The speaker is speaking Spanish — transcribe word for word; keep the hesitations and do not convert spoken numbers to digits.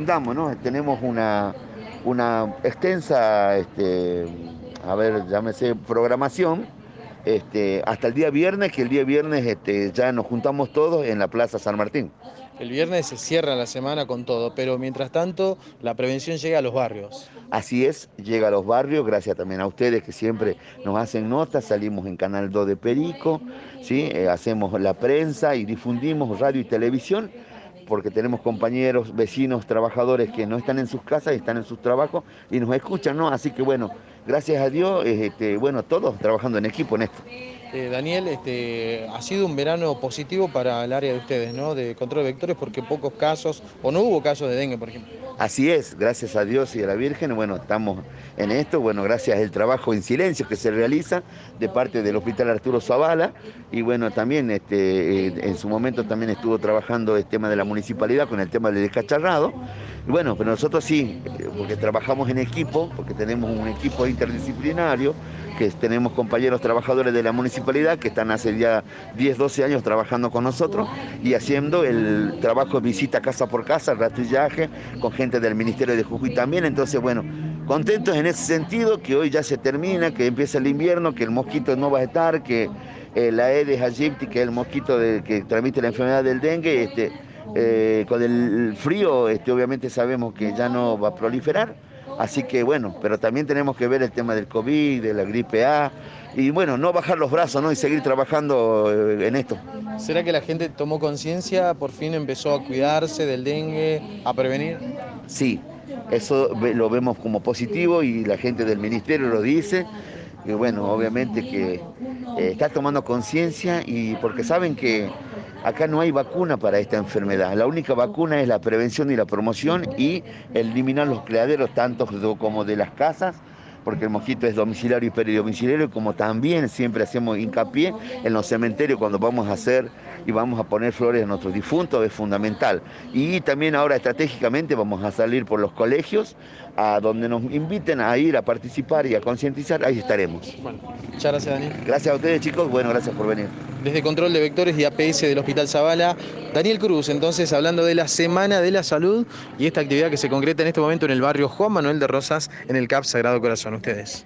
difundamos, ¿no? Tenemos una, una extensa, este, a ver, llámese programación, este, hasta el día viernes, que el día viernes este, ya nos juntamos todos en la Plaza San Martín. El viernes se cierra la semana con todo, pero mientras tanto la prevención llega a los barrios. Así es, llega a los barrios, gracias también a ustedes que siempre nos hacen notas, salimos en Canal dos de Perico, ¿sí? Eh, hacemos la prensa y difundimos radio y televisión, porque tenemos compañeros, vecinos, trabajadores que no están en sus casas, están en sus trabajos y nos escuchan, ¿no? Así que bueno, gracias a Dios, eh, este, bueno, todos trabajando en equipo en esto. Eh, Daniel, este, ha sido un verano positivo para el área de ustedes, ¿no? De control de vectores, porque pocos casos, o no hubo casos de dengue, por ejemplo. Así es, gracias a Dios y a la Virgen, bueno, estamos en esto, bueno, gracias al trabajo en silencio que se realiza de parte del Hospital Arturo Zavala, y bueno, también este, eh, en su momento también estuvo trabajando el tema de la municipalidad con el tema del descacharrado, y bueno, pero nosotros sí, eh, porque trabajamos en equipo, porque tenemos un equipo interdisciplinario, que tenemos compañeros trabajadores de la municipalidad que están hace ya diez, doce años trabajando con nosotros y haciendo el trabajo de visita casa por casa, rastrillaje, con gente del Ministerio de Jujuy también. Entonces, bueno, contentos en ese sentido, que hoy ya se termina, que empieza el invierno, que el mosquito no va a estar, que eh, la Aedes aegypti, que es el mosquito de, que transmite la enfermedad del dengue, este, eh, con el frío, este, obviamente sabemos que ya no va a proliferar. Así que bueno, pero también tenemos que ver el tema del COVID, de la gripe A, y bueno, no bajar los brazos, ¿no? Y seguir trabajando eh, en esto. ¿Será que la gente tomó conciencia, por fin empezó a cuidarse del dengue, a prevenir? Sí, eso ve- lo vemos como positivo y la gente del ministerio lo dice. Y bueno, obviamente que eh, está tomando conciencia y porque saben que acá no hay vacuna para esta enfermedad. La única vacuna es la prevención y la promoción y eliminar los criaderos tanto de- como de las casas, porque el mosquito es domiciliario y peridomiciliario, como también siempre hacemos hincapié en los cementerios cuando vamos a hacer y vamos a poner flores a nuestros difuntos, es fundamental. Y también ahora estratégicamente vamos a salir por los colegios, a donde nos inviten a ir a participar y a concientizar, ahí estaremos. Bueno, muchas gracias, Daniel. Gracias a ustedes, chicos, bueno, gracias por venir. Desde Control de Vectores y A P S del Hospital Zavala, Daniel Cruz, entonces hablando de la Semana de la Salud y esta actividad que se concreta en este momento en el barrio Juan Manuel de Rosas, en el C A P Sagrado Corazón. Ustedes.